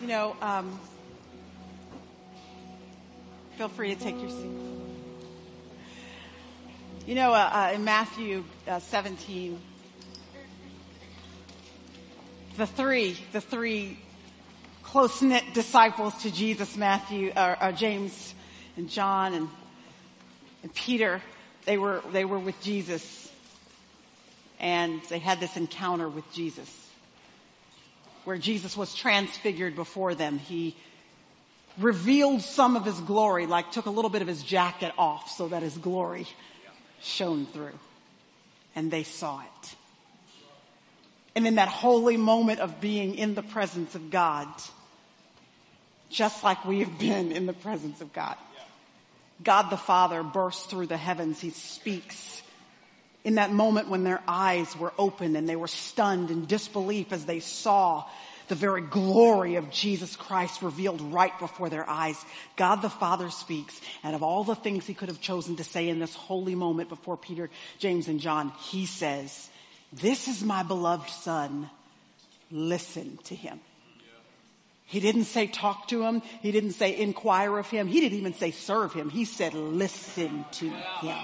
You know, feel free to take your seat. You know, in Matthew 17, the three close-knit disciples to Jesus, Matthew, James and John and Peter, they were with Jesus, and they had this encounter with Jesus, where Jesus was transfigured before them. He revealed some of his glory, like took a little bit of his jacket off so that his glory shone through. And they saw it. And in that holy moment of being in the presence of God, just like we have been in the presence of God, God the Father bursts through the heavens. He speaks. In that moment when their eyes were open and they were stunned in disbelief as they saw the very glory of Jesus Christ revealed right before their eyes, God the Father speaks. And of all the things he could have chosen to say in this holy moment before Peter, James, and John, he says, "This is my beloved Son. Listen to him." He didn't say talk to him. He didn't say inquire of him. He didn't even say serve him. He said listen to him.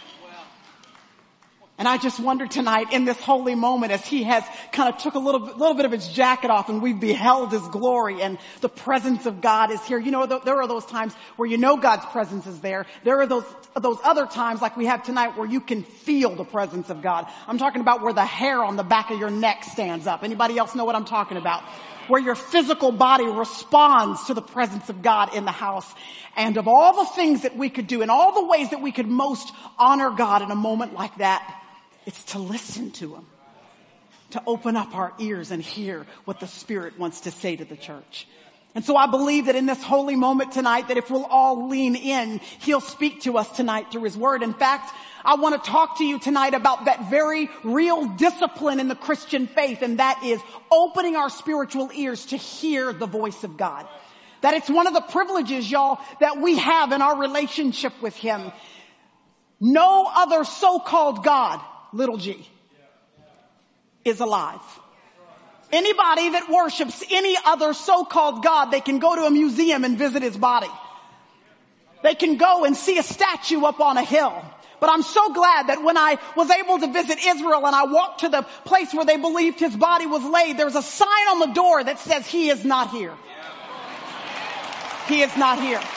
And I just wonder tonight in this holy moment as he has kind of took a little bit of his jacket off and we've beheld his glory and the presence of God is here. You know, there are those times where you know God's presence is there. There are those other times like we have tonight where you can feel the presence of God. I'm talking about where the hair on the back of your neck stands up. Anybody else know what I'm talking about? Where your physical body responds to the presence of God in the house. And of all the things that we could do and all the ways that we could most honor God in a moment like that, it's to listen to him, to open up our ears and hear what the Spirit wants to say to the church. And so I believe that in this holy moment tonight, that if we'll all lean in, he'll speak to us tonight through his word. In fact, I want to talk to you tonight about that very real discipline in the Christian faith, and that is opening our spiritual ears to hear the voice of God. That it's one of the privileges, y'all, that we have in our relationship with him. No other so-called God, little g, is alive. Anybody that worships any other so-called God, they can go to a museum and visit his body. They can go and see a statue up on a hill. But I'm so glad that when I was able to visit Israel and I walked to the place where they believed his body was laid, there's a sign on the door that says he is not here. He is not here.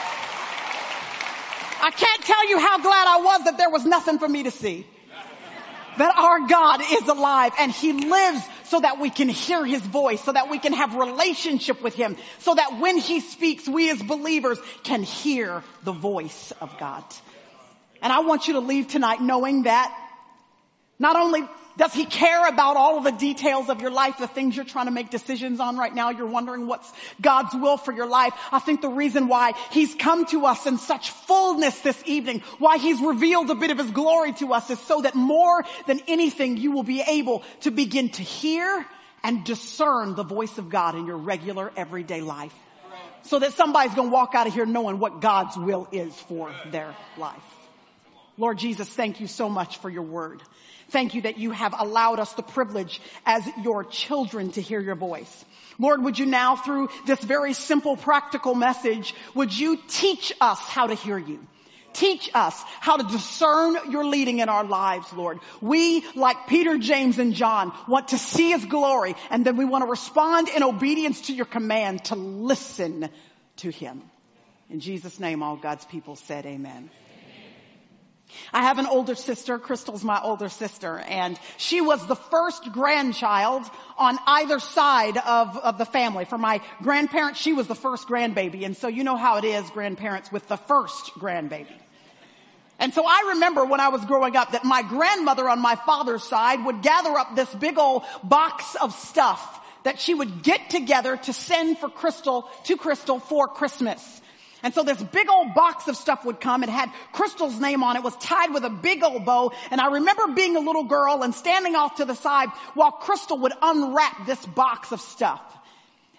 I can't tell you how glad I was that there was nothing for me to see. That our God is alive and he lives so that we can hear his voice, so that we can have relationship with him, so that when he speaks, we as believers can hear the voice of God. And I want you to leave tonight knowing that not only does he care about all of the details of your life, the things you're trying to make decisions on right now, you're wondering what's God's will for your life. I think the reason why he's come to us in such fullness this evening, why he's revealed a bit of his glory to us, is so that more than anything you will be able to begin to hear and discern the voice of God in your regular everyday life. So that somebody's going to walk out of here knowing what God's will is for their life. Lord Jesus, thank you so much for your word. Thank you that you have allowed us the privilege as your children to hear your voice. Lord, would you now, through this very simple, practical message, would you teach us how to hear you? Teach us how to discern your leading in our lives, Lord. We, like Peter, James, and John, want to see his glory, and then we want to respond in obedience to your command to listen to him. In Jesus' name, all God's people said amen. I have an older sister. Crystal's my older sister, and she was the first grandchild on either side of the family. For my grandparents, she was the first grandbaby, and so you know how it is, grandparents, with the first grandbaby. And so I remember when I was growing up that my grandmother on my father's side would gather up this big old box of stuff that she would get together to send to Crystal for Christmas. And so this big old box of stuff would come. It had Crystal's name on it. It was tied with a big old bow. And I remember being a little girl and standing off to the side while Crystal would unwrap this box of stuff.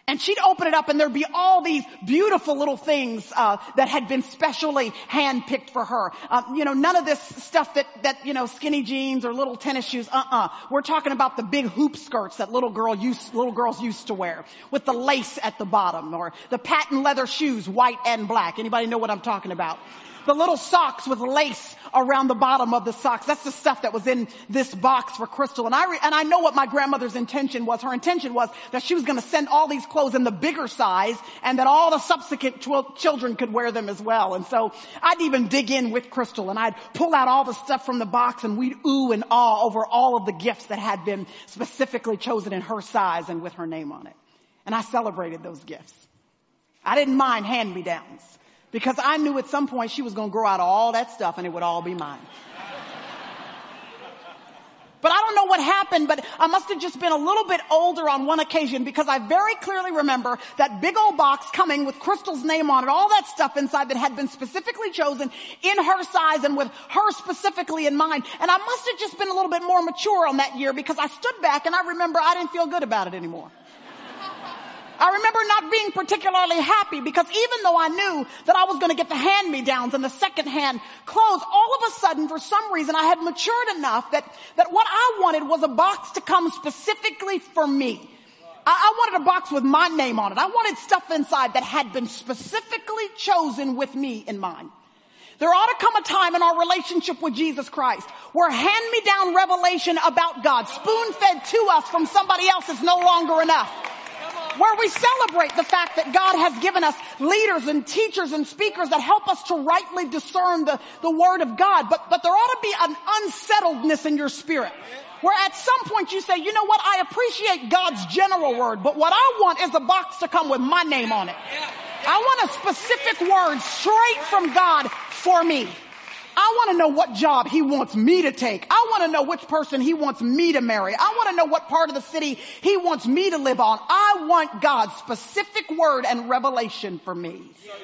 And she'd open it up and there'd be all these beautiful little things, that had been specially handpicked for her. None of this stuff that, skinny jeans or little tennis shoes. We're talking about the big hoop skirts that little girls used to wear with the lace at the bottom, or the patent leather shoes, white and black. Anybody know what I'm talking about? The little socks with lace around the bottom of the socks. That's the stuff that was in this box for Crystal. And I know what my grandmother's intention was. Her intention was that she was going to send all these clothes in the bigger size and that all the subsequent children could wear them as well. And so I'd even dig in with Crystal and I'd pull out all the stuff from the box and we'd ooh and ah over all of the gifts that had been specifically chosen in her size and with her name on it. And I celebrated those gifts. I didn't mind hand-me-downs, because I knew at some point she was going to grow out of all that stuff and it would all be mine. But I don't know what happened, but I must have just been a little bit older on one occasion, because I very clearly remember that big old box coming with Crystal's name on it, all that stuff inside that had been specifically chosen in her size and with her specifically in mind. And I must have just been a little bit more mature on that year, because I stood back and I remember I didn't feel good about it anymore. I remember not being particularly happy, because even though I knew that I was going to get the hand-me-downs and the second-hand clothes, all of a sudden, for some reason, I had matured enough that what I wanted was a box to come specifically for me. I wanted a box with my name on it. I wanted stuff inside that had been specifically chosen with me in mind. There ought to come a time in our relationship with Jesus Christ where hand-me-down revelation about God, spoon-fed to us from somebody else, is no longer enough. Where we celebrate the fact that God has given us leaders and teachers and speakers that help us to rightly discern the Word of God. But there ought to be an unsettledness in your spirit, where at some point you say, you know what, I appreciate God's general word, but what I want is a box to come with my name on it. I want a specific word straight from God for me. I want to know what job he wants me to take. I want to know which person he wants me to marry. I want to know what part of the city he wants me to live on. I want God's specific word and revelation for me.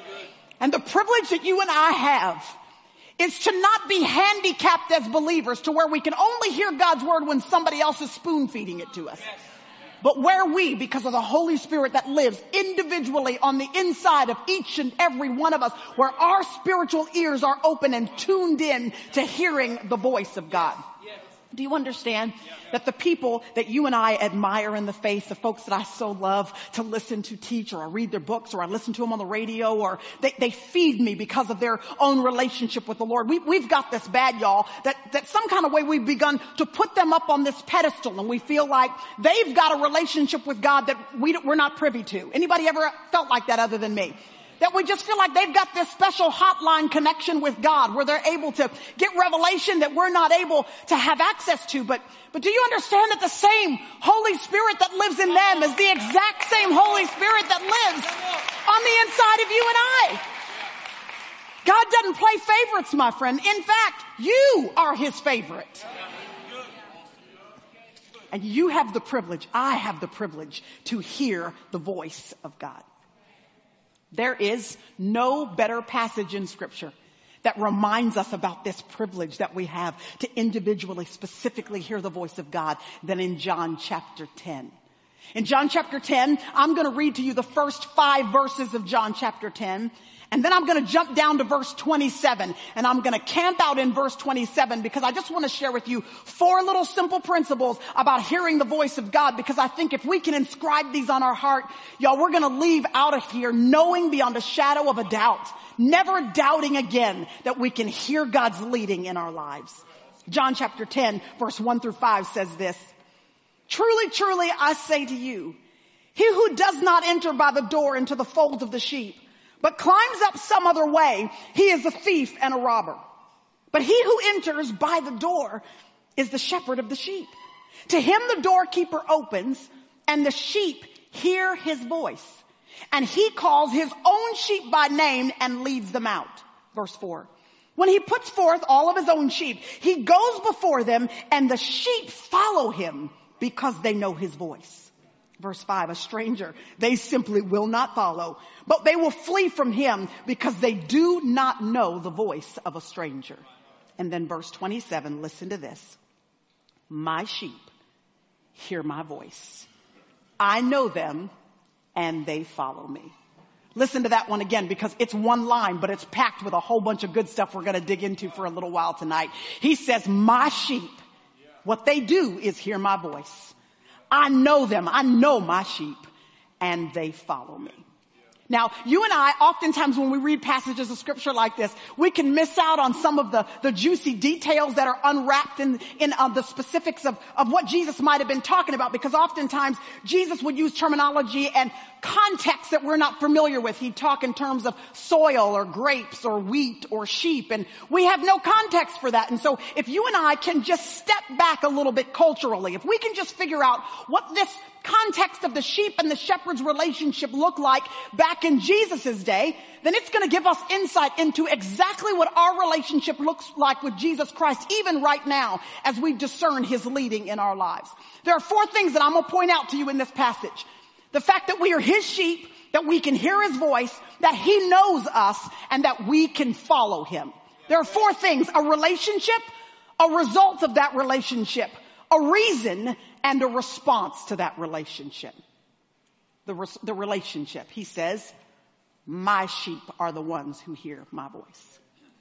And the privilege that you and I have is to not be handicapped as believers to where we can only hear God's word when somebody else is spoon feeding it to us. But where we, because of the Holy Spirit that lives individually on the inside of each and every one of us, where our spiritual ears are open and tuned in to hearing the voice of God. Do you understand that the people that you and I admire in the faith, the folks that I so love to listen to teach, or I read their books, or I listen to them on the radio, or they feed me because of their own relationship with the Lord. We've got this bad, y'all, that some kind of way we've begun to put them up on this pedestal, and we feel like they've got a relationship with God that we're not privy to. Anybody ever felt like that other than me? That we just feel like they've got this special hotline connection with God where they're able to get revelation that we're not able to have access to. But do you understand that the same Holy Spirit that lives in them is the exact same Holy Spirit that lives on the inside of you and I? God doesn't play favorites, my friend. In fact, you are his favorite. And you have the privilege, I have the privilege to hear the voice of God. There is no better passage in Scripture that reminds us about this privilege that we have to individually, specifically hear the voice of God than in John chapter 10. In John chapter 10, I'm going to read to you the first 5 verses of John chapter 10. And then I'm going to jump down to verse 27, and I'm going to camp out in verse 27 because I just want to share with you 4 little simple principles about hearing the voice of God, because I think if we can inscribe these on our heart, y'all, we're going to leave out of here knowing beyond a shadow of a doubt, never doubting again that we can hear God's leading in our lives. John chapter 10, verse 1 through 5 says this: "Truly, truly, I say to you, he who does not enter by the door into the fold of the sheep, but climbs up some other way, he is a thief and a robber. But he who enters by the door is the shepherd of the sheep. To him the doorkeeper opens, and the sheep hear his voice. And he calls his own sheep by name and leads them out." Verse 4. "When he puts forth all of his own sheep, he goes before them, and the sheep follow him because they know his voice." Verse 5, "A stranger they simply will not follow, but they will flee from him because they do not know the voice of a stranger." And then verse 27, listen to this: "My sheep hear my voice. I know them and they follow me. Listen to that one again, because it's one line, but it's packed with a whole bunch of good stuff we're going to dig into for a little while tonight. He says, my sheep, what they do is hear my voice. I know them. I know my sheep, and they follow me. Now, you and I, oftentimes when we read passages of scripture like this, we can miss out on some of the juicy details that are unwrapped in the specifics of what Jesus might have been talking about, because oftentimes Jesus would use terminology and context that we're not familiar with. He'd talk in terms of soil or grapes or wheat or sheep, and we have no context for that. And so if you and I can just step back a little bit culturally, if we can just figure out what this context of the sheep and the shepherd's relationship looked like back in Jesus' day, then it's going to give us insight into exactly what our relationship looks like with Jesus Christ, even right now, as we discern his leading in our lives. There are 4 things that I'm going to point out to you in this passage. The fact that we are his sheep, that we can hear his voice, that he knows us, and that we can follow him. There are 4 things: a relationship, a result of that relationship, a reason, and a response to that relationship. The relationship. He says, my sheep are the ones who hear my voice.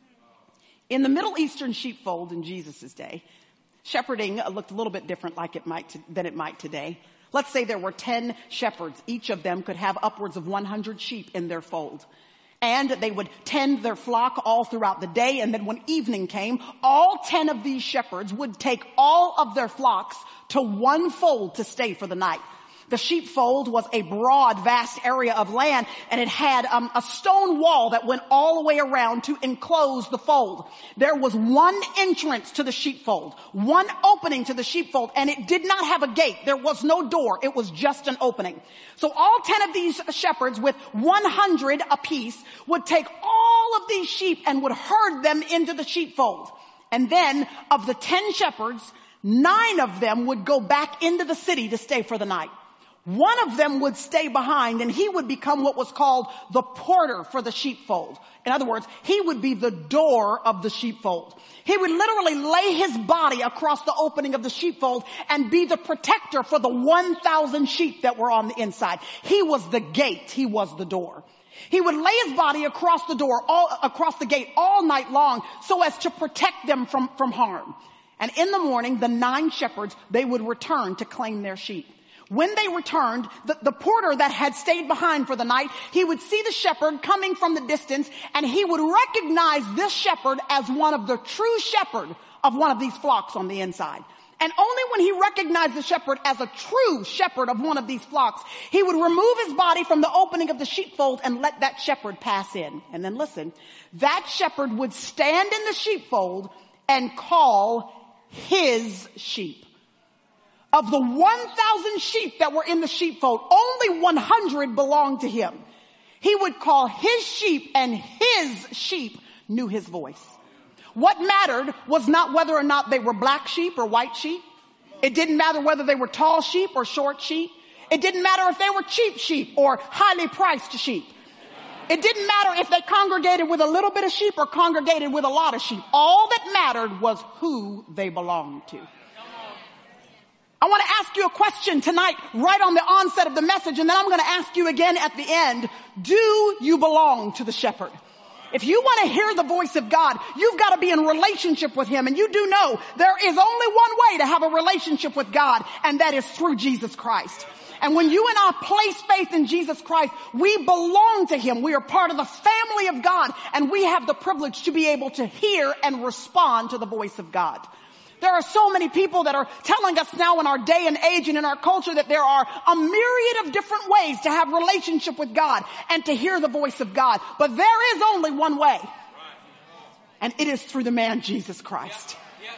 In the Middle Eastern sheepfold in Jesus' day, shepherding looked a little bit different than it might today. Let's say there were 10 shepherds. Each of them could have upwards of 100 sheep in their fold. And they would tend their flock all throughout the day. And then when evening came, all 10 of these shepherds would take all of their flocks to one fold to stay for the night. The sheepfold was a broad, vast area of land, and it had a stone wall that went all the way around to enclose the fold. There was one entrance to the sheepfold, one opening to the sheepfold, and it did not have a gate. There was no door. It was just an opening. So all 10 of these shepherds, with 100 apiece, would take all of these sheep and would herd them into the sheepfold. And then of the 10 shepherds, 9 of them would go back into the city to stay for the night. One of them would stay behind, and he would become what was called the porter for the sheepfold. In other words, he would be the door of the sheepfold. He would literally lay his body across the opening of the sheepfold and be the protector for the 1,000 sheep that were on the inside. He was the gate. He was the door. He would lay his body across the gate all night long so as to protect them from harm. And in the morning, the 9 shepherds, they would return to claim their sheep. When they returned, the porter that had stayed behind for the night, he would see the shepherd coming from the distance, and he would recognize this shepherd as one of the true shepherd of one of these flocks on the inside. And only when he recognized the shepherd as a true shepherd of one of these flocks, he would remove his body from the opening of the sheepfold and let that shepherd pass in. And then listen, that shepherd would stand in the sheepfold and call his sheep. Of the 1,000 sheep that were in the sheepfold, only 100 belonged to him. He would call his sheep, and his sheep knew his voice. What mattered was not whether or not they were black sheep or white sheep. It didn't matter whether they were tall sheep or short sheep. It didn't matter if they were cheap sheep or highly priced sheep. It didn't matter if they congregated with a little bit of sheep or congregated with a lot of sheep. All that mattered was who they belonged to. I want to ask you a question tonight, right on the onset of the message, and then I'm going to ask you again at the end. Do you belong to the shepherd? If you want to hear the voice of God, you've got to be in relationship with him. And you do know there is only one way to have a relationship with God, and that is through Jesus Christ. And when you and I place faith in Jesus Christ, we belong to him. We are part of the family of God, and we have the privilege to be able to hear and respond to the voice of God. There are so many people that are telling us now in our day and age and in our culture that there are a myriad of different ways to have relationship with God and to hear the voice of God. But there is only one way. And it is through the man Jesus Christ.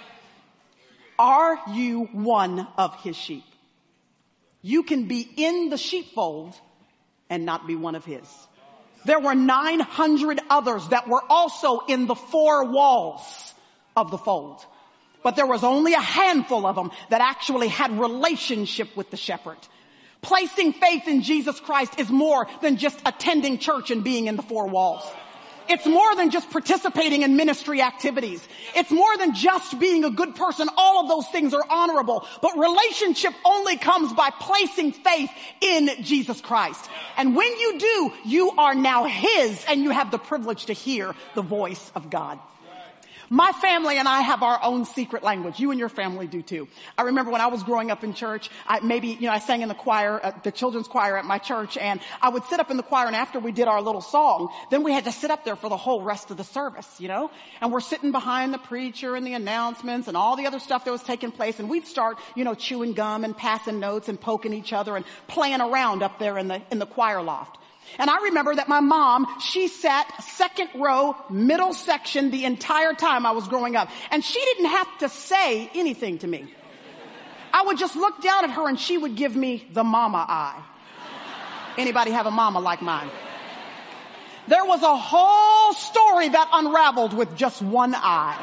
Are you one of his sheep? You can be in the sheepfold and not be one of his. There were 900 others that were also in the 4 walls of the fold. But there was only a handful of them that actually had relationship with the shepherd. Placing faith in Jesus Christ is more than just attending church and being in the 4 walls. It's more than just participating in ministry activities. It's more than just being a good person. All of those things are honorable. But relationship only comes by placing faith in Jesus Christ. And when you do, you are now His, and you have the privilege to hear the voice of God. My family and I have our own secret language. You and your family do too. I remember when I was growing up in church, I sang in the choir, the children's choir at my church, and I would sit up in the choir, and after we did our little song, then we had to sit up there for the whole rest of the service, and we're sitting behind the preacher and the announcements and all the other stuff that was taking place, and we'd start, chewing gum and passing notes and poking each other and playing around up there in the choir loft. And I remember that my mom, she sat second row, middle section the entire time I was growing up. And she didn't have to say anything to me. I would just look down at her and she would give me the mama eye. Anybody have a mama like mine? There was a whole story that unraveled with just one eye.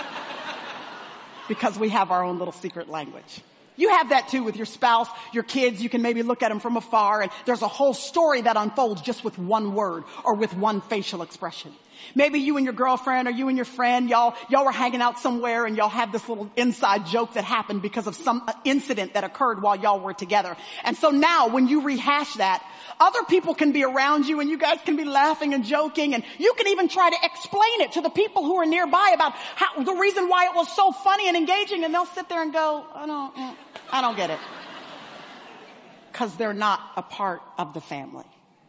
Because we have our own little secret language. You have that too with your spouse, your kids. You can maybe look at them from afar, and there's a whole story that unfolds just with one word or with one facial expression. Maybe you and your girlfriend or you and your friend, y'all were hanging out somewhere, and y'all had this little inside joke that happened because of some incident that occurred while y'all were together. And so now when you rehash that, other people can be around you and you guys can be laughing and joking, and you can even try to explain it to the people who are nearby about the reason why it was so funny and engaging, and they'll sit there and go, I don't get it. Because they're not a part of the family.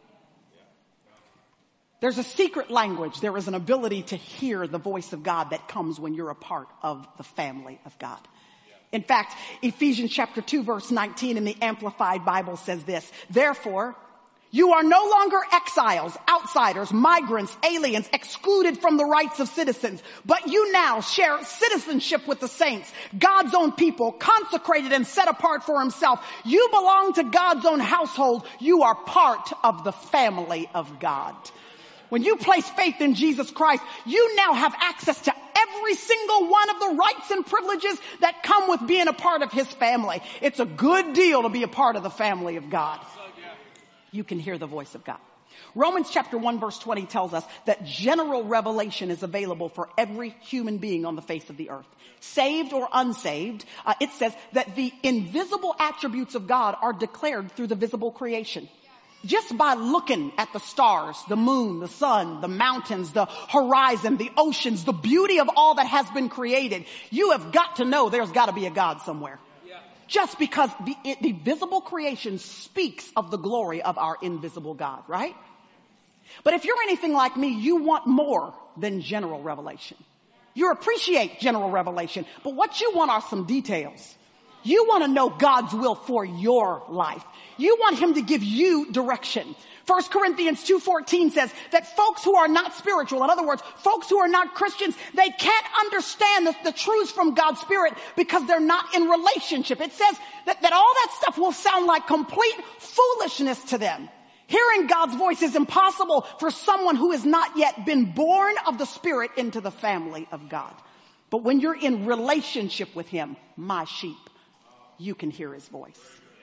There's a secret language. There is an ability to hear the voice of God that comes when you're a part of the family of God. In fact, Ephesians chapter 2 verse 19 in the Amplified Bible says this: therefore, you are no longer exiles, outsiders, migrants, aliens, excluded from the rights of citizens, but you now share citizenship with the saints, God's own people, consecrated and set apart for Himself. You belong to God's own household. You are part of the family of God. When you place faith in Jesus Christ, you now have access to every single one of the rights and privileges that come with being a part of His family. It's a good deal to be a part of the family of God. You can hear the voice of God. Romans chapter 1 verse 20 tells us that general revelation is available for every human being on the face of the earth. Saved or unsaved, it says that the invisible attributes of God are declared through the visible creation. Just by looking at the stars, the moon, the sun, the mountains, the horizon, the oceans, the beauty of all that has been created, you have got to know there's got to be a God somewhere. Just because the visible creation speaks of the glory of our invisible God, right? But if you're anything like me, you want more than general revelation. You appreciate general revelation, but what you want are some details. You want to know God's will for your life. You want Him to give you direction. 1 Corinthians 2:14 says that folks who are not spiritual, in other words, folks who are not Christians, they can't understand the truths from God's Spirit because they're not in relationship. It says that all that stuff will sound like complete foolishness to them. Hearing God's voice is impossible for someone who has not yet been born of the Spirit into the family of God. But when you're in relationship with Him, my sheep, you can hear His voice.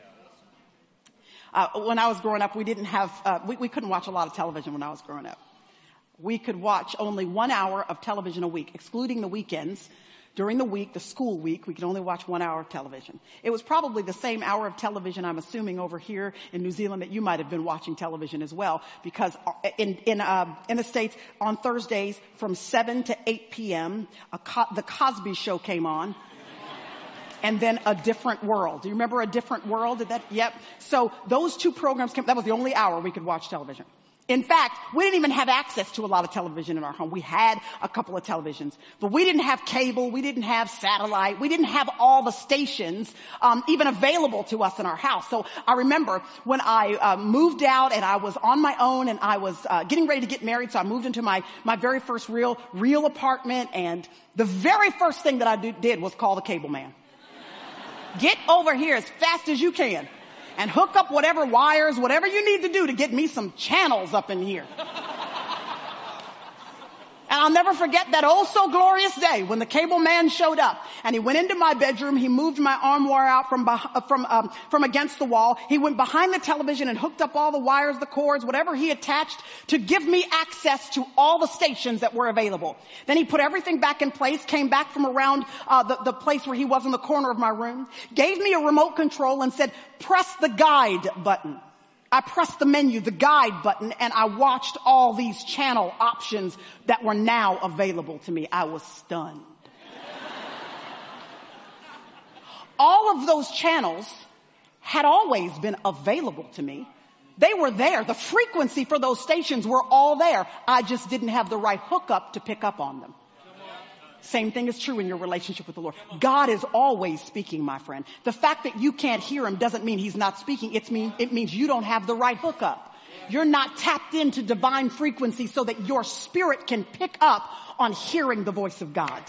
When I was growing up, we didn't have, we couldn't watch a lot of television when I was growing up. We could watch only 1 hour of television a week, excluding the weekends. During the week, the school week, we could only watch 1 hour of television. It was probably the same hour of television, I'm assuming, over here in New Zealand that you might have been watching television as well, because in the States, on Thursdays from 7 to 8 p.m., the Cosby Show came on. And then A Different World. Do you remember A Different World? Yep. So those two programs that was the only hour we could watch television. In fact, we didn't even have access to a lot of television in our home. We had a couple of televisions, but we didn't have cable. We didn't have satellite. We didn't have all the stations, even available to us in our house. So I remember when I, moved out and I was on my own and I was, getting ready to get married. So I moved into my very first real apartment. And the very first thing that I did was call the cable man. Get over here as fast as you can and hook up whatever wires, whatever you need to do to get me some channels up in here. And I'll never forget that oh so glorious day when the cable man showed up and he went into my bedroom. He moved my armoire out from against the wall. He went behind the television and hooked up all the wires, the cords, whatever he attached to give me access to all the stations that were available. Then he put everything back in place, came back from around the place where he was in the corner of my room, gave me a remote control and said, press the guide button. I pressed the menu, the guide button, and I watched all these channel options that were now available to me. I was stunned. All of those channels had always been available to me. They were there. The frequency for those stations were all there. I just didn't have the right hookup to pick up on them. Same thing is true in your relationship with the Lord. God is always speaking, my friend. The fact that you can't hear him doesn't mean he's not speaking. It means you don't have the right hookup. You're not tapped into divine frequency so that your spirit can pick up on hearing the voice of God.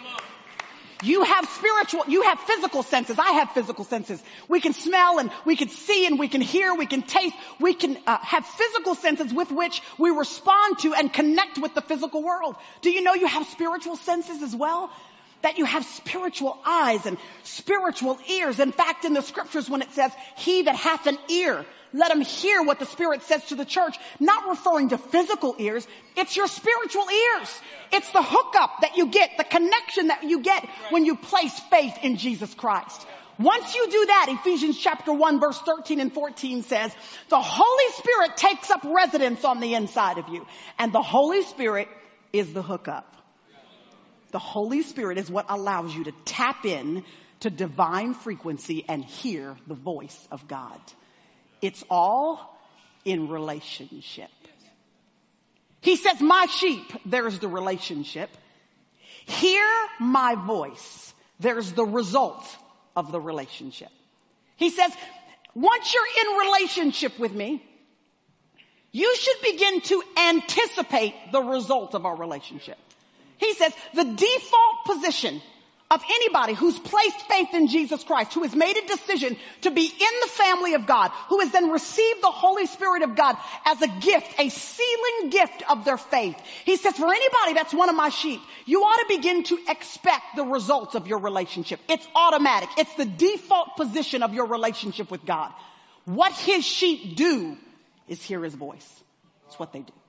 You have physical senses. I have physical senses. We can smell and we can see and we can hear, we can taste. We can have physical senses with which we respond to and connect with the physical world. Do you know you have spiritual senses as well? That you have spiritual eyes and spiritual ears. In fact, in the scriptures when it says, he that hath an ear, let him hear what the Spirit says to the church, not referring to physical ears. It's your spiritual ears. It's the hookup that you get, the connection that you get when you place faith in Jesus Christ. Once you do that, Ephesians chapter 1 verse 13 and 14 says, the Holy Spirit takes up residence on the inside of you. And the Holy Spirit is the hookup. The Holy Spirit is what allows you to tap in to divine frequency and hear the voice of God. It's all in relationship. He says, my sheep, there's the relationship. Hear my voice. There's the result of the relationship. He says, once you're in relationship with me, you should begin to anticipate the result of our relationship. He says, the default position of anybody who's placed faith in Jesus Christ, who has made a decision to be in the family of God, who has then received the Holy Spirit of God as a gift, a sealing gift of their faith. He says, for anybody that's one of my sheep, you ought to begin to expect the results of your relationship. It's automatic. It's the default position of your relationship with God. What his sheep do is hear his voice. It's what they do.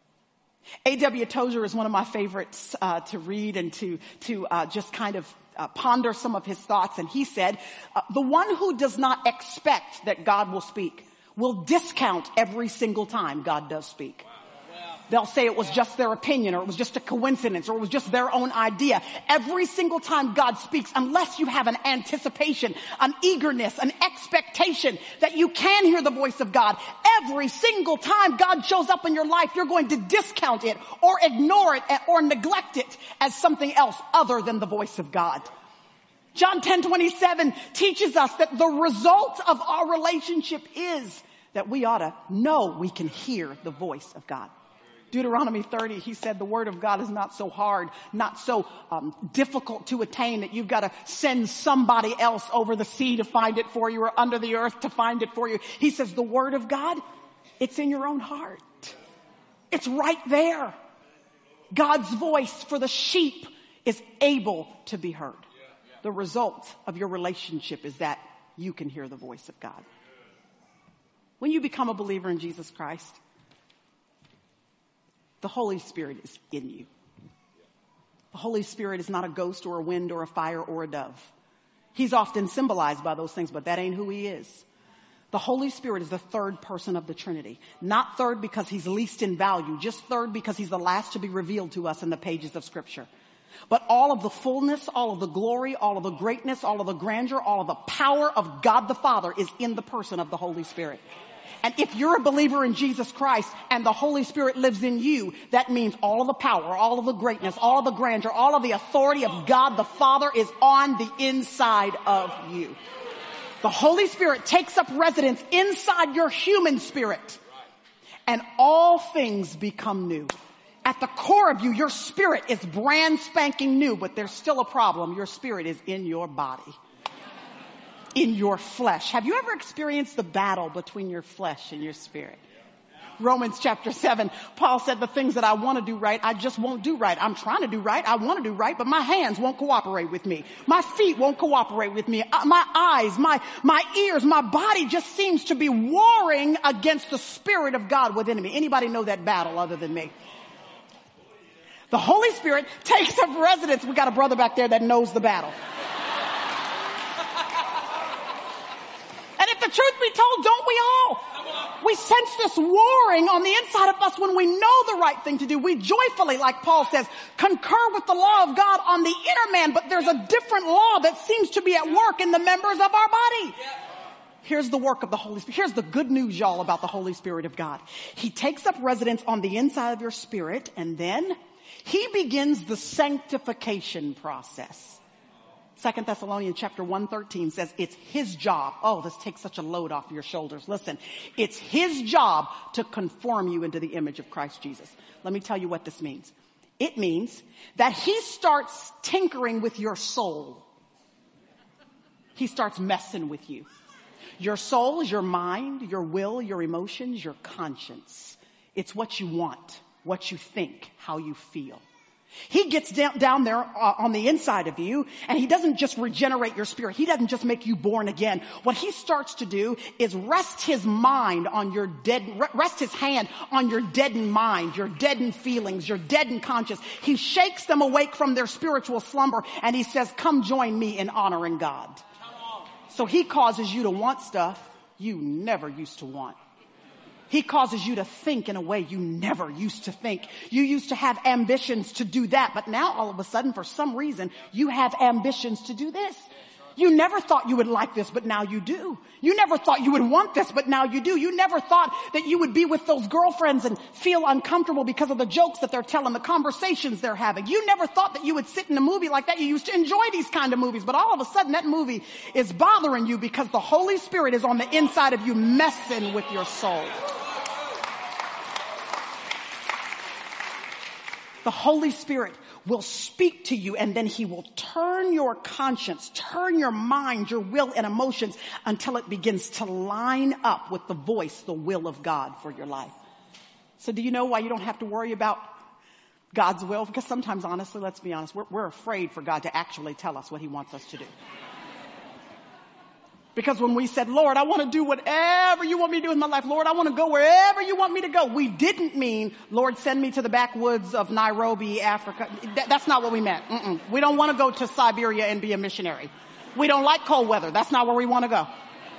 A.W. Tozer is one of my favorites to read and to just kind of ponder some of his thoughts. And he said, the one who does not expect that God will speak will discount every single time God does speak. They'll say it was just their opinion, or it was just a coincidence, or it was just their own idea. Every single time God speaks, unless you have an anticipation, an eagerness, an expectation that you can hear the voice of God, every single time God shows up in your life, you're going to discount it or ignore it or neglect it as something else other than the voice of God. John 10:27 teaches us that the result of our relationship is that we ought to know we can hear the voice of God. Deuteronomy 30, he said the word of God is not so hard, not so difficult to attain that you've got to send somebody else over the sea to find it for you or under the earth to find it for you. He says the word of God, it's in your own heart. It's right there. God's voice for the sheep is able to be heard. The result of your relationship is that you can hear the voice of God. When you become a believer in Jesus Christ, the Holy Spirit is in you. The Holy Spirit is not a ghost or a wind or a fire or a dove. He's often symbolized by those things, but that ain't who he is. The Holy Spirit is the third person of the Trinity. Not third because he's least in value, just third because he's the last to be revealed to us in the pages of Scripture. But all of the fullness, all of the glory, all of the greatness, all of the grandeur, all of the power of God the Father is in the person of the Holy Spirit. And if you're a believer in Jesus Christ and the Holy Spirit lives in you, that means all of the power, all of the greatness, all of the grandeur, all of the authority of God the Father is on the inside of you. The Holy Spirit takes up residence inside your human spirit, and all things become new. At the core of you, your spirit is brand spanking new, but there's still a problem. Your spirit is in your body. In your flesh. Have you ever experienced the battle between your flesh and your spirit? Romans chapter 7, Paul said the things that I want to do right, I just won't do right. I'm trying to do right. I want to do right, but my hands won't cooperate with me. My feet won't cooperate with me. My eyes, my ears, my body just seems to be warring against the Spirit of God within me. Anybody know that battle other than me? The Holy Spirit takes up residence. We got a brother back there that knows the battle. And if the truth be told, don't we all? We sense this warring on the inside of us when we know the right thing to do. We joyfully, like Paul says, concur with the law of God on the inner man, but there's a different law that seems to be at work in the members of our body. Here's the work of the Holy Spirit. Here's the good news, y'all, about the Holy Spirit of God. He takes up residence on the inside of your spirit, and then he begins the sanctification process. 2 Thessalonians chapter 1:13 says it's his job. Oh, this takes such a load off your shoulders. Listen, it's his job to conform you into the image of Christ Jesus. Let me tell you what this means. It means that he starts tinkering with your soul. He starts messing with you. Your soul is your mind, your will, your emotions, your conscience. It's what you want, what you think, how you feel. He gets down there on the inside of you, and he doesn't just regenerate your spirit. He doesn't just make you born again. What he starts to do is rest his hand on your deadened mind, your deadened feelings, your deadened conscience. He shakes them awake from their spiritual slumber, and he says, come join me in honoring God. So he causes you to want stuff you never used to want. He causes you to think in a way you never used to think. You used to have ambitions to do that, but now all of a sudden, for some reason, you have ambitions to do this. You never thought you would like this, but now you do. You never thought you would want this, but now you do. You never thought that you would be with those girlfriends and feel uncomfortable because of the jokes that they're telling, the conversations they're having. You never thought that you would sit in a movie like that. You used to enjoy these kind of movies, but all of a sudden that movie is bothering you because the Holy Spirit is on the inside of you messing with your soul. The Holy Spirit will speak to you, and then he will turn your conscience, turn your mind, your will and emotions until it begins to line up with the voice, the will of God for your life. So do you know why you don't have to worry about God's will? Because sometimes, honestly, let's be honest, we're afraid for God to actually tell us what he wants us to do. Because when we said, Lord, I want to do whatever you want me to do in my life. Lord, I want to go wherever you want me to go. We didn't mean, Lord, send me to the backwoods of Nairobi, Africa. That's not what we meant. We don't want to go to Siberia and be a missionary. We don't like cold weather. That's not where we want to go.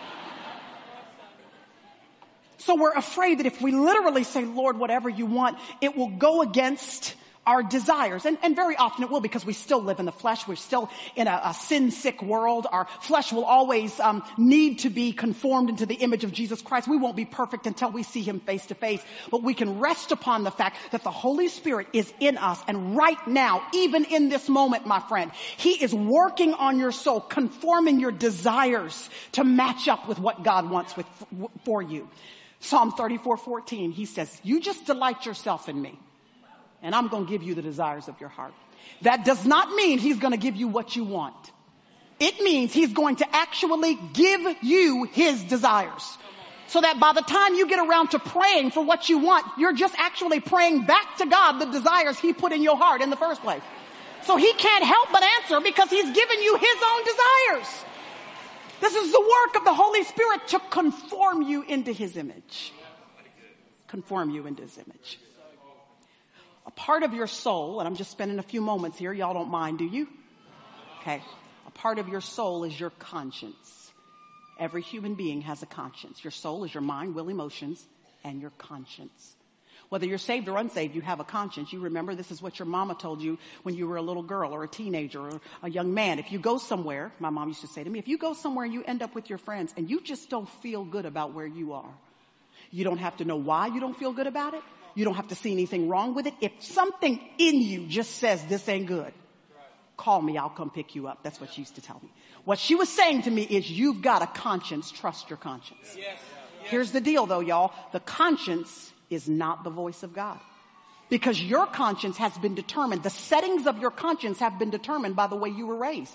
So we're afraid that if we literally say, Lord, whatever you want, it will go against our desires. And very often it will, because we still live in the flesh. We're still in a sin-sick world. Our flesh will always need to be conformed into the image of Jesus Christ. We won't be perfect until we see him face to face. But we can rest upon the fact that the Holy Spirit is in us. And right now, even in this moment, my friend, he is working on your soul, conforming your desires to match up with what God wants for you. Psalm 34:14, he says, you just delight yourself in me, and I'm going to give you the desires of your heart. That does not mean he's going to give you what you want. It means he's going to actually give you his desires. So that by the time you get around to praying for what you want, you're just actually praying back to God the desires he put in your heart in the first place. So he can't help but answer because he's given you his own desires. This is the work of the Holy Spirit to conform you into his image. Conform you into his image. A part of your soul, and I'm just spending a few moments here. Y'all don't mind, do you? Okay. A part of your soul is your conscience. Every human being has a conscience. Your soul is your mind, will, emotions, and your conscience. Whether you're saved or unsaved, you have a conscience. You remember this is what your mama told you when you were a little girl or a teenager or a young man. If you go somewhere, my mom used to say to me, if you go somewhere and you end up with your friends and you just don't feel good about where you are, you don't have to know why you don't feel good about it. You don't have to see anything wrong with it. If something in you just says this ain't good, call me, I'll come pick you up. That's what she used to tell me. What she was saying to me is, you've got a conscience, trust your conscience. Yes. Here's the deal though, y'all. The conscience is not the voice of God. Because your conscience has been determined. The settings of your conscience have been determined by the way you were raised.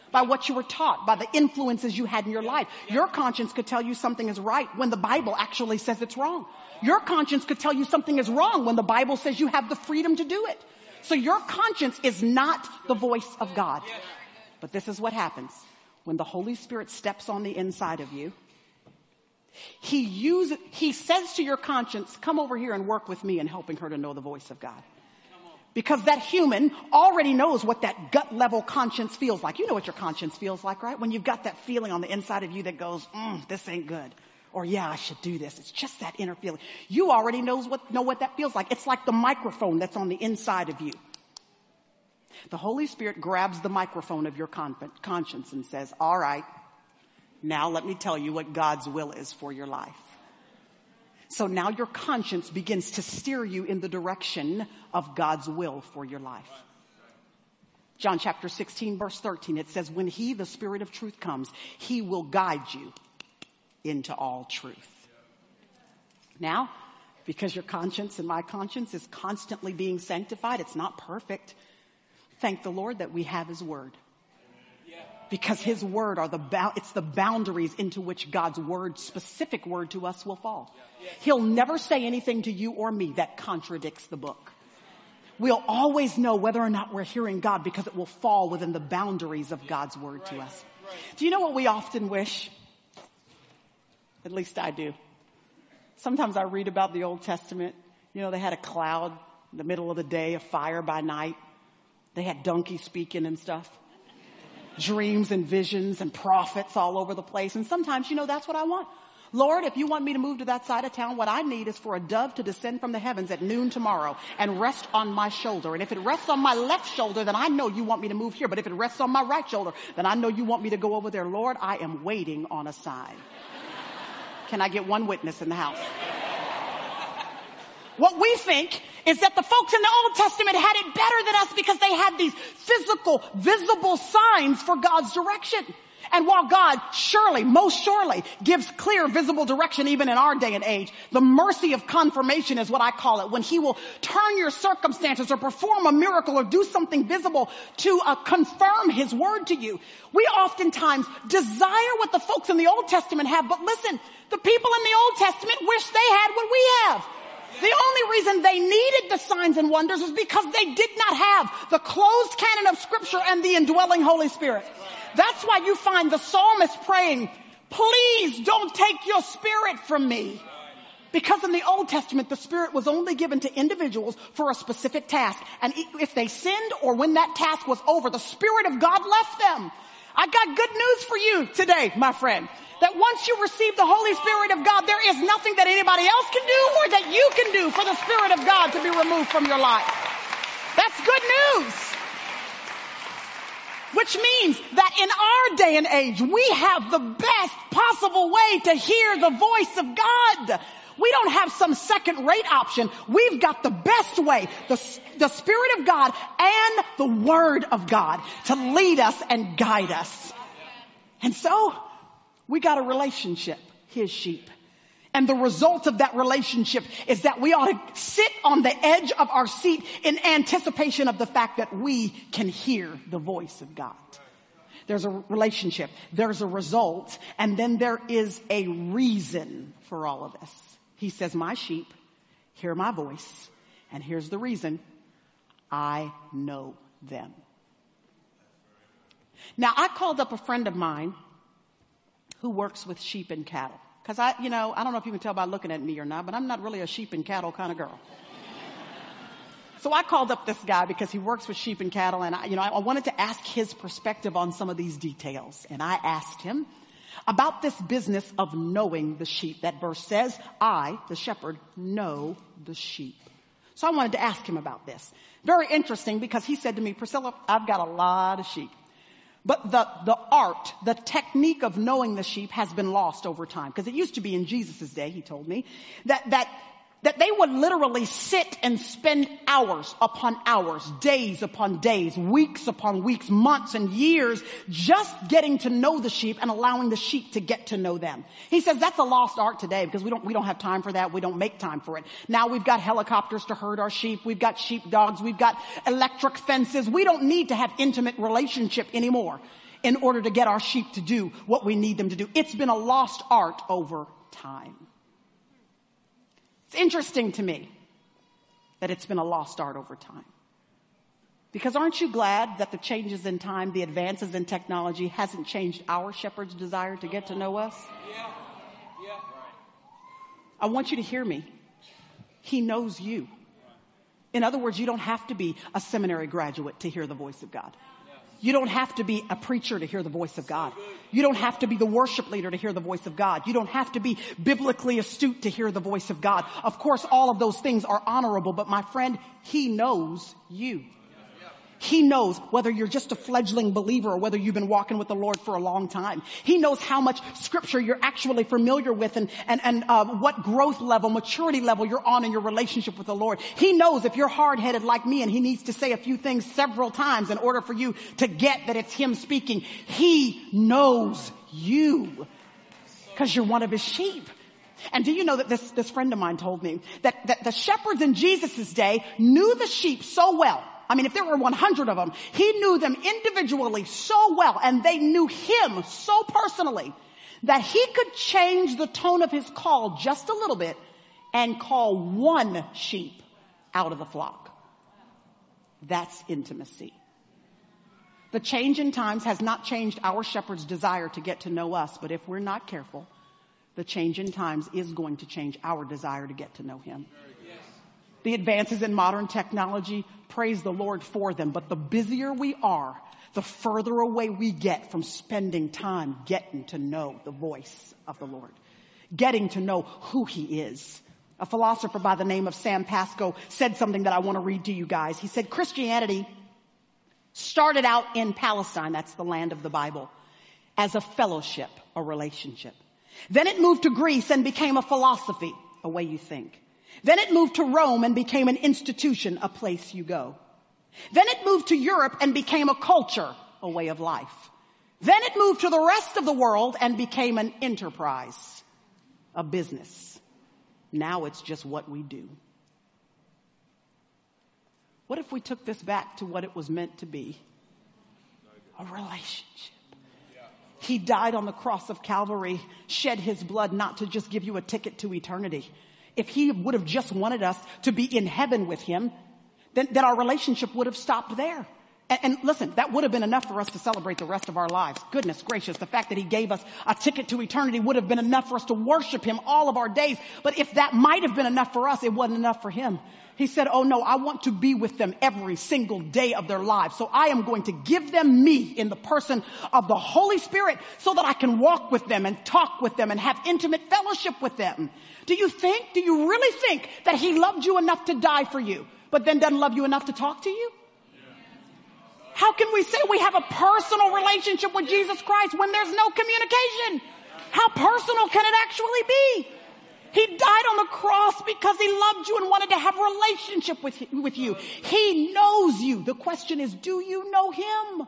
by what you were taught, by the influences you had in your life. Your conscience could tell you something is right when the Bible actually says it's wrong. Your conscience could tell you something is wrong when the Bible says you have the freedom to do it. So your conscience is not the voice of God. But this is what happens. When the Holy Spirit steps on the inside of you, he says to your conscience, come over here and work with me in helping her to know the voice of God. Because that human already knows what that gut level conscience feels like. You know what your conscience feels like, right? When you've got that feeling on the inside of you that goes, this ain't good. Or yeah, I should do this. It's just that inner feeling. You already know what that feels like. It's like the microphone that's on the inside of you. The Holy Spirit grabs the microphone of your conscience and says, all right, now let me tell you what God's will is for your life. So now your conscience begins to steer you in the direction of God's will for your life. John chapter 16, verse 13, it says, when he, the Spirit of truth, comes, he will guide you into all truth. Now, because your conscience and my conscience is constantly being sanctified, it's not perfect. Thank the Lord that we have his word. Because his word are it's the boundaries into which God's word, specific word to us, will fall. He'll never say anything to you or me that contradicts the book. We'll always know whether or not we're hearing God because it will fall within the boundaries of God's word to us. Do you know what we often wish? At least I do. Sometimes I read about the Old Testament. You know, they had a cloud in the middle of the day, a fire by night. They had donkeys speaking and stuff. Dreams and visions and prophets all over the place. And sometimes, you know, that's what I want. Lord, if you want me to move to that side of town, what I need is for a dove to descend from the heavens at noon tomorrow and rest on my shoulder. And if it rests on my left shoulder, then I know you want me to move here. But if it rests on my right shoulder, then I know you want me to go over there. Lord, I am waiting on a sign. Can I get one witness in the house? What we think is that the folks in the Old Testament had it better than us because they had these physical, visible signs for God's direction. And while God most surely gives clear, visible direction even in our day and age, the mercy of confirmation is what I call it, when he will turn your circumstances or perform a miracle or do something visible to confirm his word to you. We oftentimes desire what the folks in the Old Testament have, but listen, the people in the Old Testament wish they had what we have. The only reason they needed the signs and wonders was because they did not have the closed canon of Scripture and the indwelling Holy Spirit. That's why you find the psalmist praying, please don't take your spirit from me. Because in the Old Testament, the Spirit was only given to individuals for a specific task. And if they sinned or when that task was over, the Spirit of God left them. I got good news for you today, my friend. That once you receive the Holy Spirit of God, there is nothing that anybody else can do or that you can do for the Spirit of God to be removed from your life. That's good news. Which means that in our day and age, we have the best possible way to hear the voice of God. We don't have some second-rate option. We've got the best way, the Spirit of God and the Word of God to lead us and guide us. And so, we got a relationship, his sheep. And the result of that relationship is that we ought to sit on the edge of our seat in anticipation of the fact that we can hear the voice of God. There's a relationship, there's a result, and then there is a reason for all of this. He says, my sheep hear my voice, and here's the reason, I know them. Now, I called up a friend of mine who works with sheep and cattle. Because I don't know if you can tell by looking at me or not, but I'm not really a sheep and cattle kind of girl. So I called up this guy because he works with sheep and cattle, and I wanted to ask his perspective on some of these details. And I asked him about this business of knowing the sheep. That verse says, I, the shepherd, know the sheep. So I wanted to ask him about this. Very interesting, because he said to me, Priscilla, I've got a lot of sheep. But the art, the technique of knowing the sheep has been lost over time. Because it used to be in Jesus' day, he told me, that they would literally sit and spend hours upon hours, days upon days, weeks upon weeks, months and years just getting to know the sheep and allowing the sheep to get to know them. He says that's a lost art today because we don't have time for that. We don't make time for it. Now we've got helicopters to herd our sheep. We've got sheepdogs. We've got electric fences. We don't need to have intimate relationship anymore. in order to get our sheep to do what we need them to do. It's been a lost art over time. It's interesting to me that it's been a lost art over time. Because aren't you glad that the changes in time, the advances in technology hasn't changed our shepherd's desire to get to know us? Yeah. I want you to hear me. He knows you. In other words, you don't have to be a seminary graduate to hear the voice of God. You don't have to be a preacher to hear the voice of God. You don't have to be the worship leader to hear the voice of God. You don't have to be biblically astute to hear the voice of God. Of course, all of those things are honorable, but my friend, he knows you. He knows whether you're just a fledgling believer or whether you've been walking with the Lord for a long time. He knows how much scripture you're actually familiar with and what growth level, maturity level you're on in your relationship with the Lord. He knows if you're hard-headed like me and he needs to say a few things several times in order for you to get that it's him speaking. He knows you because you're one of his sheep. And do you know that this friend of mine told me that the shepherds in Jesus' day knew the sheep so well. I mean, if there were 100 of them, he knew them individually so well, and they knew him so personally that he could change the tone of his call just a little bit and call one sheep out of the flock. That's intimacy. The change in times has not changed our shepherd's desire to get to know us, but if we're not careful, the change in times is going to change our desire to get to know him. The advances in modern technology, praise the Lord for them. But the busier we are, the further away we get from spending time getting to know the voice of the Lord, getting to know who he is. A philosopher by the name of Sam Pasco said something that I want to read to you guys. He said, Christianity started out in Palestine, that's the land of the Bible, as a fellowship, a relationship. Then it moved to Greece and became a philosophy, a way you think. Then it moved to Rome and became an institution, a place you go. Then it moved to Europe and became a culture, a way of life. Then it moved to the rest of the world and became an enterprise, a business. Now it's just what we do. What if we took this back to what it was meant to be? A relationship. He died on the cross of Calvary, shed his blood not to just give you a ticket to eternity. If he would have just wanted us to be in heaven with him, then our relationship would have stopped there. And listen, that would have been enough for us to celebrate the rest of our lives. Goodness gracious, the fact that he gave us a ticket to eternity would have been enough for us to worship him all of our days. But if that might have been enough for us, it wasn't enough for him. He said, oh no, I want to be with them every single day of their lives. So I am going to give them me in the person of the Holy Spirit so that I can walk with them and talk with them and have intimate fellowship with them. Do you really think that he loved you enough to die for you, but then doesn't love you enough to talk to you? How can we say we have a personal relationship with Jesus Christ when there's no communication? How personal can it actually be? He died on the cross because he loved you and wanted to have a relationship with you. He knows you. The question is, do you know him?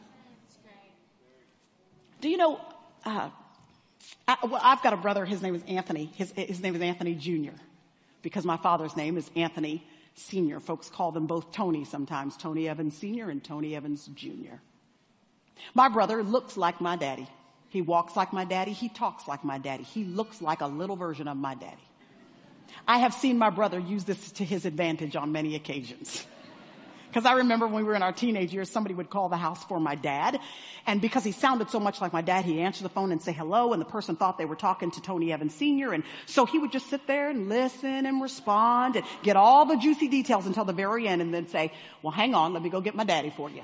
Do you know, I've got a brother, his name is Anthony. His name is Anthony Jr. because my father's name is Anthony Sr. Folks call them both Tony sometimes, Tony Evans Sr. and Tony Evans Jr. My brother looks like my daddy. He walks like my daddy. He talks like my daddy. He looks like a little version of my daddy. I have seen my brother use this to his advantage on many occasions. Because I remember when we were in our teenage years, somebody would call the house for my dad. And because he sounded so much like my dad, he'd answer the phone and say hello. And the person thought they were talking to Tony Evans Sr. And so he would just sit there and listen and respond and get all the juicy details until the very end and then say, well, hang on, let me go get my daddy for you.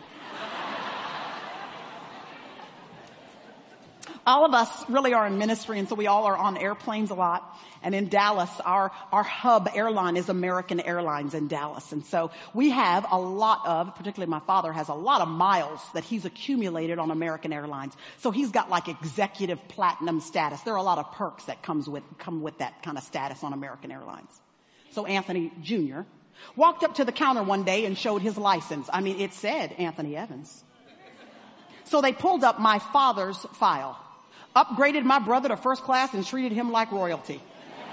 All of us really are in ministry, and so we all are on airplanes a lot. And in Dallas, our hub airline is American Airlines in Dallas. And so we have a lot of, particularly my father has a lot of miles that he's accumulated on American Airlines. So he's got like executive platinum status. There are a lot of perks that come with that kind of status on American Airlines. So Anthony Jr. walked up to the counter one day and showed his license. I mean, it said Anthony Evans. So they pulled up my father's file, upgraded my brother to first class, and treated him like royalty.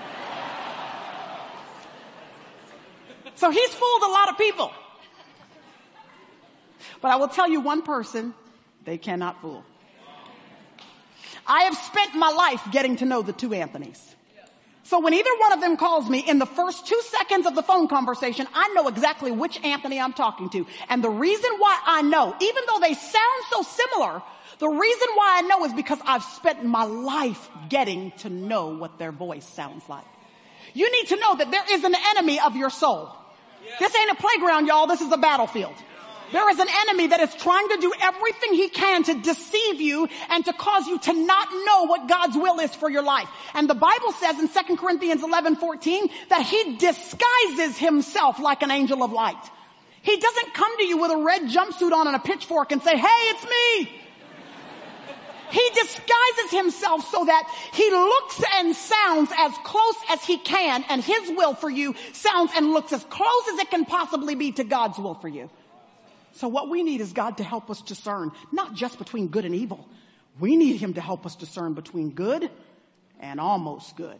So he's fooled a lot of people. But I will tell you one person They cannot fool. I have spent my life getting to know the two Anthonys. So when either one of them calls me in the first 2 seconds of the phone conversation, I know exactly which Anthony I'm talking to. And the reason why I know, even though they sound so similar, the reason why I know is because I've spent my life getting to know what their voice sounds like. You need to know that there is an enemy of your soul. This ain't a playground, y'all. This is a battlefield. There is an enemy that is trying to do everything he can to deceive you and to cause you to not know what God's will is for your life. And the Bible says in 2 Corinthians 11:14 that he disguises himself like an angel of light. He doesn't come to you with a red jumpsuit on and a pitchfork and say, hey, it's me. He disguises himself so that he looks and sounds as close as he can, and his will for you sounds and looks as close as it can possibly be to God's will for you. So what we need is God to help us discern, not just between good and evil. We need him to help us discern between good and almost good.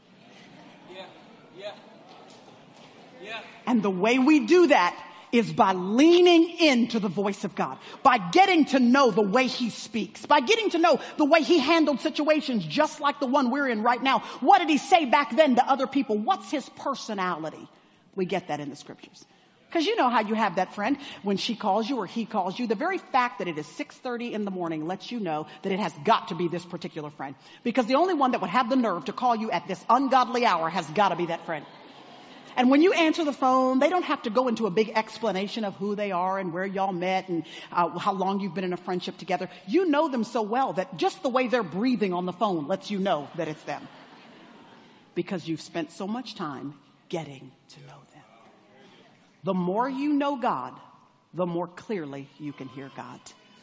Yeah. And the way we do that is by leaning into the voice of God, by getting to know the way he speaks, by getting to know the way he handled situations just like the one we're in right now. What did he say back then to other people? What's his personality? We get that in the scriptures. Because you know how you have that friend when she calls you or he calls you. The very fact that it is 6:30 in the morning lets you know that it has got to be this particular friend. Because the only one that would have the nerve to call you at this ungodly hour has got to be that friend. And when you answer the phone, they don't have to go into a big explanation of who they are and where y'all met and how long you've been in a friendship together. You know them so well that just the way they're breathing on the phone lets you know that it's them. Because you've spent so much time getting to know them. The more you know God, the more clearly you can hear God.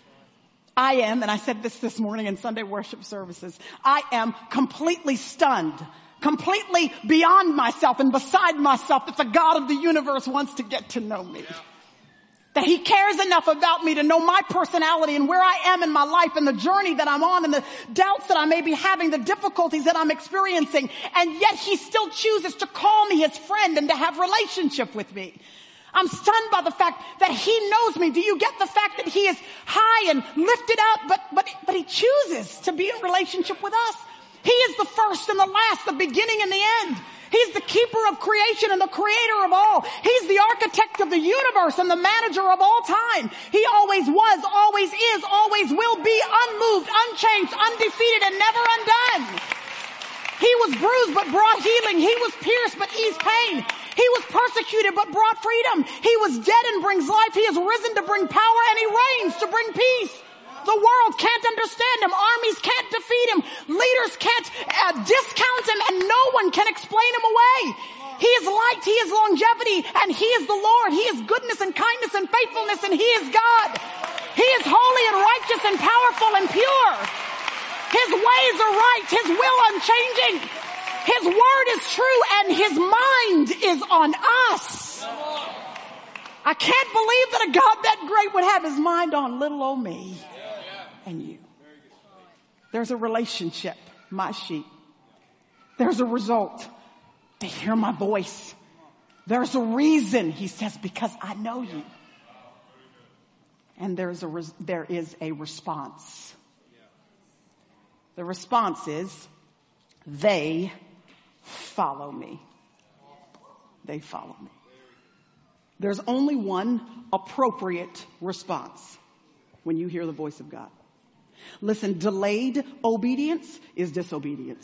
I am, and I said this morning in Sunday worship services, I am completely stunned, completely beyond myself and beside myself that the God of the universe wants to get to know me. That he cares enough about me to know my personality and where I am in my life and the journey that I'm on and the doubts that I may be having, the difficulties that I'm experiencing. And yet he still chooses to call me his friend and to have relationship with me. I'm stunned by the fact that he knows me. Do you get the fact that he is high and lifted up, but he chooses to be in relationship with us? He is the first and the last, the beginning and the end. He's the keeper of creation and the creator of all. He's the architect of the universe and the manager of all time. He always was, always is, always will be, unmoved, unchanged, undefeated, and never undone. He was bruised but brought healing. He was pierced but eased pain. He was persecuted but brought freedom. He was dead and brings life. He is risen to bring power, and he reigns to bring peace. The world can't understand him. Armies can't defeat him. Leaders can't discount him, and no one can explain him away. He is light. He is longevity, and he is the Lord. He is goodness and kindness and faithfulness, and he is God. He is holy and righteous and powerful and pure. His ways are right. His will unchanging. His word is true, and his mind is on us. I can't believe that a God that great would have his mind on little old me and you. There's a relationship, my sheep. There's a result. They hear my voice. There's a reason, he says, because I know you. And there is a response. The response is, they follow me. They follow me. There's only one appropriate response when you hear the voice of God. Listen, delayed obedience is disobedience.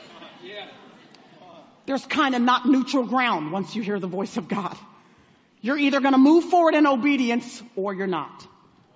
There's kind of not neutral ground once you hear the voice of God. You're either going to move forward in obedience or you're not.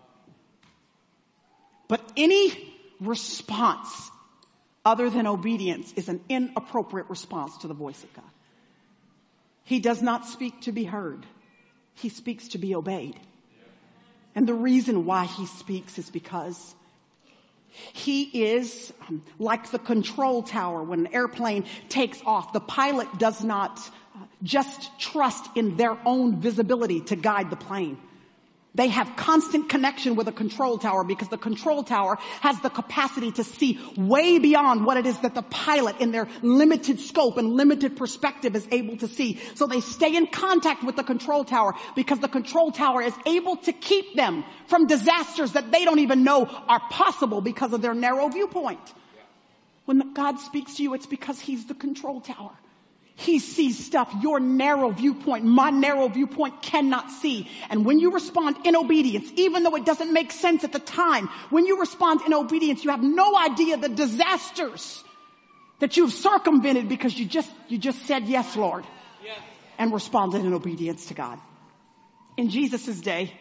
But any response other than obedience is an inappropriate response to the voice of God. He does not speak to be heard. He speaks to be obeyed. And the reason why he speaks is because he is like the control tower when an airplane takes off. The pilot does not just trust in their own visibility to guide the plane. They have constant connection with a control tower because the control tower has the capacity to see way beyond what it is that the pilot in their limited scope and limited perspective is able to see. So they stay in contact with the control tower because the control tower is able to keep them from disasters that they don't even know are possible because of their narrow viewpoint. When God speaks to you, it's because he's the control tower. He sees stuff your narrow viewpoint, my narrow viewpoint cannot see. And when you respond in obedience, even though it doesn't make sense at the time, when you respond in obedience, you have no idea the disasters that you've circumvented because you just said, yes, Lord, and responded in obedience to God. In Jesus' day,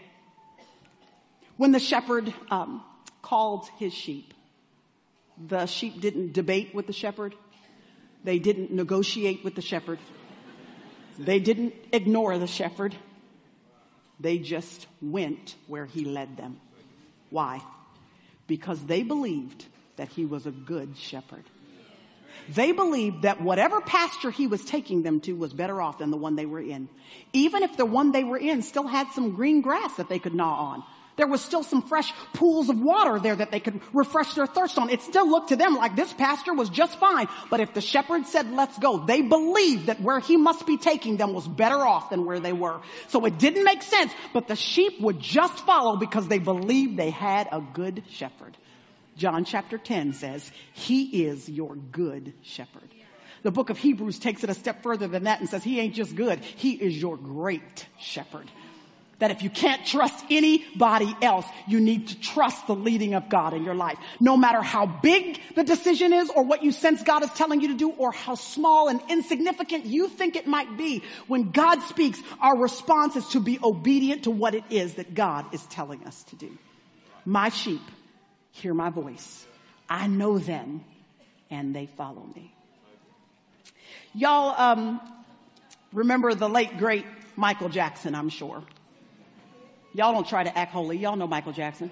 when the shepherd called his sheep, the sheep didn't debate with the shepherd. They didn't negotiate with the shepherd. They didn't ignore the shepherd. They just went where he led them. Why? Because they believed that he was a good shepherd. They believed that whatever pasture he was taking them to was better off than the one they were in. Even if the one they were in still had some green grass that they could gnaw on. There was still some fresh pools of water there that they could refresh their thirst on. It still looked to them like this pasture was just fine. But if the shepherd said, let's go, they believed that where he must be taking them was better off than where they were. So it didn't make sense, but the sheep would just follow because they believed they had a good shepherd. John chapter 10 says, he is your good shepherd. The book of Hebrews takes it a step further than that and says, he ain't just good, he is your great shepherd. That if you can't trust anybody else, you need to trust the leading of God in your life. No matter how big the decision is or what you sense God is telling you to do or how small and insignificant you think it might be, when God speaks, our response is to be obedient to what it is that God is telling us to do. My sheep hear my voice. I know them and they follow me. Y'all remember the late, great Michael Jackson, I'm sure. Y'all don't try to act holy. Y'all know Michael Jackson.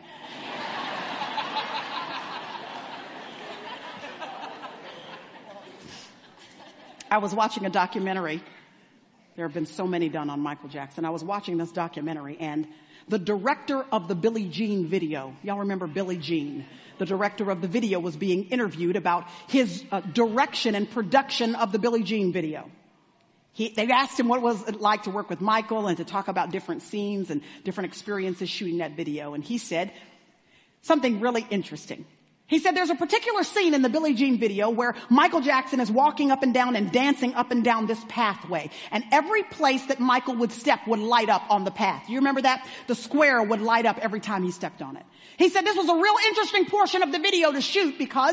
I was watching a documentary. There have been so many done on Michael Jackson. I was watching this documentary and the director of the Billie Jean video, y'all remember Billie Jean? The director of the video was being interviewed about his direction and production of the Billie Jean video. They asked him what it was like to work with Michael and to talk about different scenes and different experiences shooting that video. And he said something really interesting. He said there's a particular scene in the Billie Jean video where Michael Jackson is walking up and down and dancing up and down this pathway. And every place that Michael would step would light up on the path. You remember that? The square would light up every time he stepped on it. He said this was a real interesting portion of the video to shoot because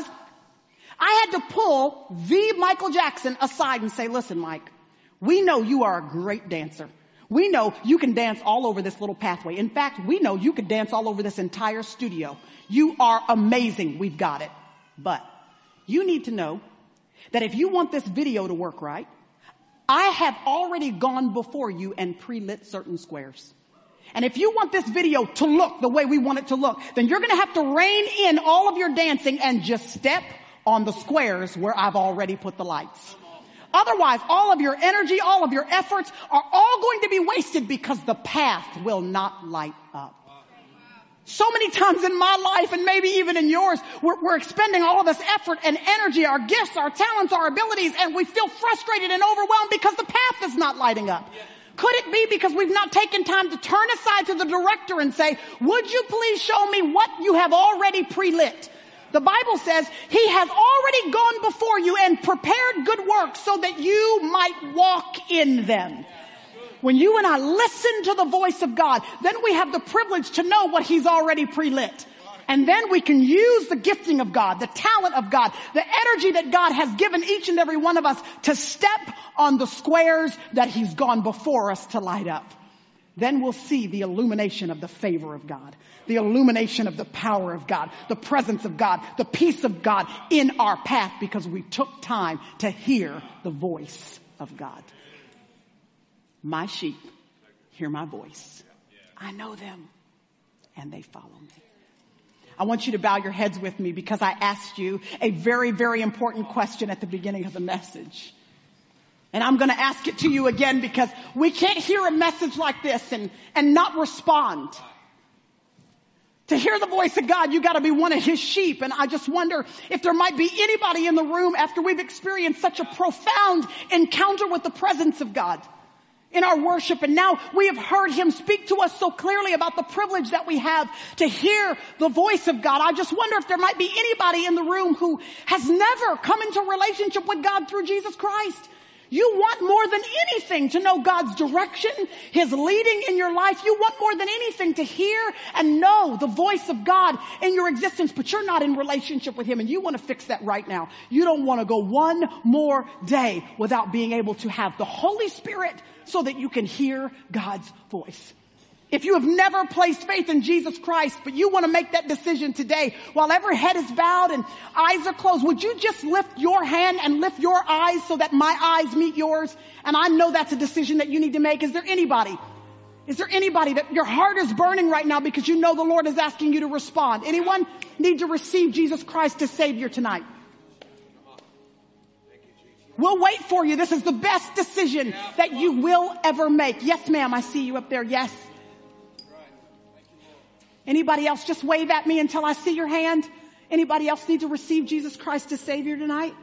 I had to pull the Michael Jackson aside and say, listen, Mike, we know you are a great dancer. We know you can dance all over this little pathway. In fact, we know you could dance all over this entire studio. You are amazing. We've got it. But you need to know that if you want this video to work right, I have already gone before you and pre-lit certain squares. And if you want this video to look the way we want it to look, then you're going to have to rein in all of your dancing and just step on the squares where I've already put the lights. Otherwise, all of your energy, all of your efforts are all going to be wasted because the path will not light up. So many times in my life and maybe even in yours, we're expending all of this effort and energy, our gifts, our talents, our abilities, and we feel frustrated and overwhelmed because the path is not lighting up. Could it be because we've not taken time to turn aside to the director and say, would you please show me what you have already pre-lit? The Bible says he has already gone before you and prepared good works so that you might walk in them. When you and I listen to the voice of God, then we have the privilege to know what he's already pre-lit. And then we can use the gifting of God, the talent of God, the energy that God has given each and every one of us to step on the squares that he's gone before us to light up. Then we'll see the illumination of the favor of God, the illumination of the power of God, the presence of God, the peace of God in our path because we took time to hear the voice of God. My sheep hear my voice. I know them and they follow me. I want you to bow your heads with me because I asked you a very, very important question at the beginning of the message. And I'm going to ask it to you again because we can't hear a message like this and not respond. To hear the voice of God, you got to be one of his sheep. And I just wonder if there might be anybody in the room after we've experienced such a profound encounter with the presence of God in our worship. And now we have heard him speak to us so clearly about the privilege that we have to hear the voice of God. I just wonder if there might be anybody in the room who has never come into a relationship with God through Jesus Christ. You want more than anything to know God's direction, his leading in your life. You want more than anything to hear and know the voice of God in your existence, but you're not in relationship with him, and you want to fix that right now. You don't want to go one more day without being able to have the Holy Spirit so that you can hear God's voice. If you have never placed faith in Jesus Christ, but you want to make that decision today, while every head is bowed and eyes are closed, would you just lift your hand and lift your eyes so that my eyes meet yours? And I know that's a decision that you need to make. Is there anybody that your heart is burning right now because you know the Lord is asking you to respond? Anyone need to receive Jesus Christ as Savior tonight? We'll wait for you. This is the best decision that you will ever make. Yes, ma'am. I see you up there. Yes. Anybody else? Just wave at me until I see your hand. Anybody else need to receive Jesus Christ as Savior tonight?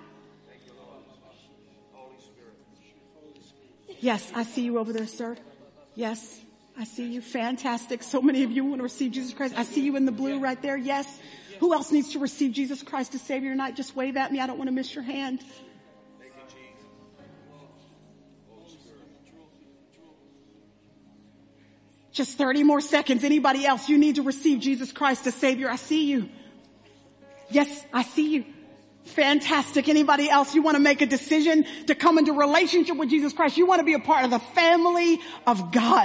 Yes, I see you over there, sir. Yes, I see you. Fantastic. So many of you want to receive Jesus Christ. I see you in the blue right there. Yes. Who else needs to receive Jesus Christ as Savior tonight? Just wave at me. I don't want to miss your hand. Just 30 more seconds. Anybody else? You need to receive Jesus Christ as Savior. I see you. Yes, I see you. Fantastic. Anybody else? You want to make a decision to come into relationship with Jesus Christ. You want to be a part of the family of God.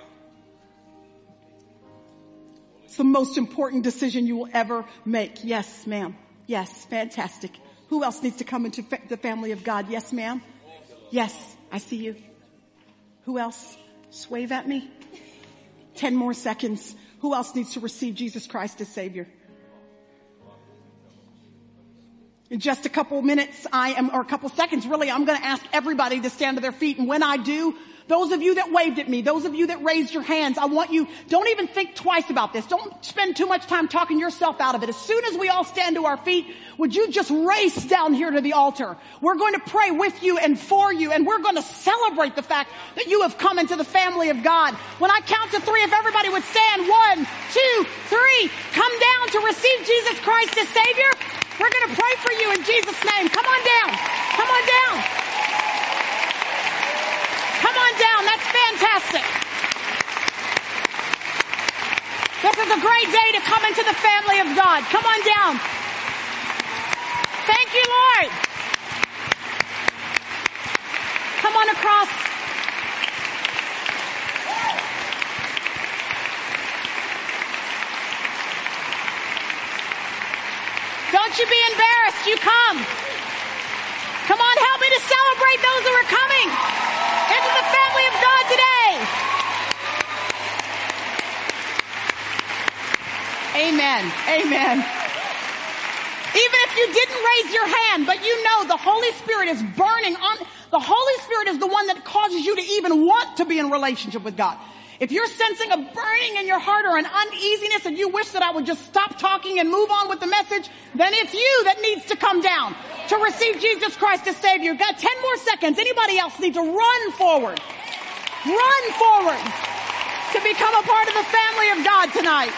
It's the most important decision you will ever make. Yes, ma'am. Yes, fantastic. Who else needs to come into the family of God? Yes, ma'am. Yes, I see you. Who else? Just wave at me. 10 more seconds. Who else needs to receive Jesus Christ as Savior? In just a couple minutes, or a couple seconds really, I'm going to ask everybody to stand to their feet. And when I do, those of you that waved at me, those of you that raised your hands, I want you, don't even think twice about this. Don't spend too much time talking yourself out of it. As soon as we all stand to our feet, would you just race down here to the altar? We're going to pray with you and for you, and we're going to celebrate the fact that you have come into the family of God. When I count to 3, if everybody would stand, 1, 2, 3, come down to receive Jesus Christ as Savior. We're going to pray for you in Jesus' name. Come on down. Come on down. Come on down. That's fantastic. This is a great day to come into the family of God. Come on down. Thank you, Lord. Come on across. Don't you be embarrassed. You come. Come on, help me to celebrate those who are coming into the family of God today. Amen. Amen. Even if you didn't raise your hand, but you know the Holy Spirit is burning on, the Holy Spirit is the one that causes you to even want to be in relationship with God. If you're sensing a burning in your heart or an uneasiness and you wish that I would just stop talking and move on with the message, then it's you that needs to come down to receive Jesus Christ as Savior. Got 10 more seconds. Anybody else need to run forward? Run forward to become a part of the family of God tonight.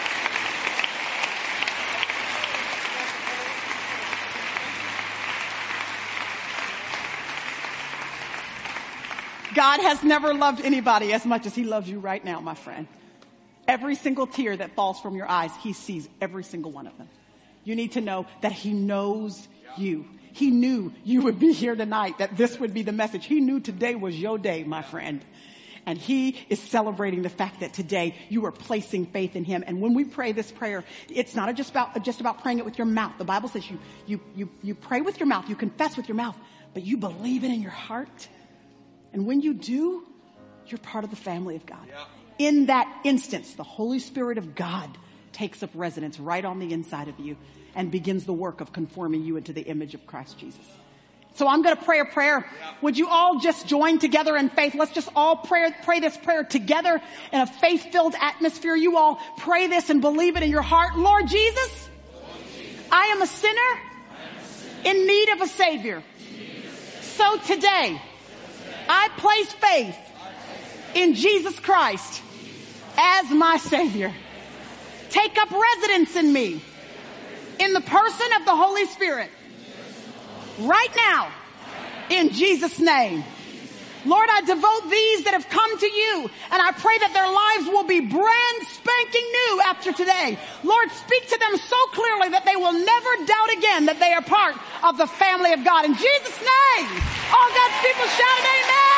God has never loved anybody as much as he loves you right now, my friend. Every single tear that falls from your eyes, he sees every single one of them. You need to know that he knows you. He knew you would be here tonight, that this would be the message. He knew today was your day, my friend. And he is celebrating the fact that today you are placing faith in him. And when we pray this prayer, it's not just about praying it with your mouth. The Bible says you pray with your mouth, you confess with your mouth, but you believe it in your heart. And when you do, you're part of the family of God. Yeah. In that instance, the Holy Spirit of God takes up residence right on the inside of you and begins the work of conforming you into the image of Christ Jesus. So I'm going to pray a prayer. Would you all just join together in faith? Let's just all pray this prayer together in a faith-filled atmosphere. You all pray this and believe it in your heart. Lord Jesus, I am a sinner in need of a Savior. So today, I place faith in Jesus Christ as my Savior. Take up residence in me in the person of the Holy Spirit right now in Jesus' name. Lord, I devote these that have come to you, and I pray that their lives will be brand spanking new after today. Lord, speak to them so clearly that they will never doubt again that they are part of the family of God. In Jesus' name, all God's people shouted amen.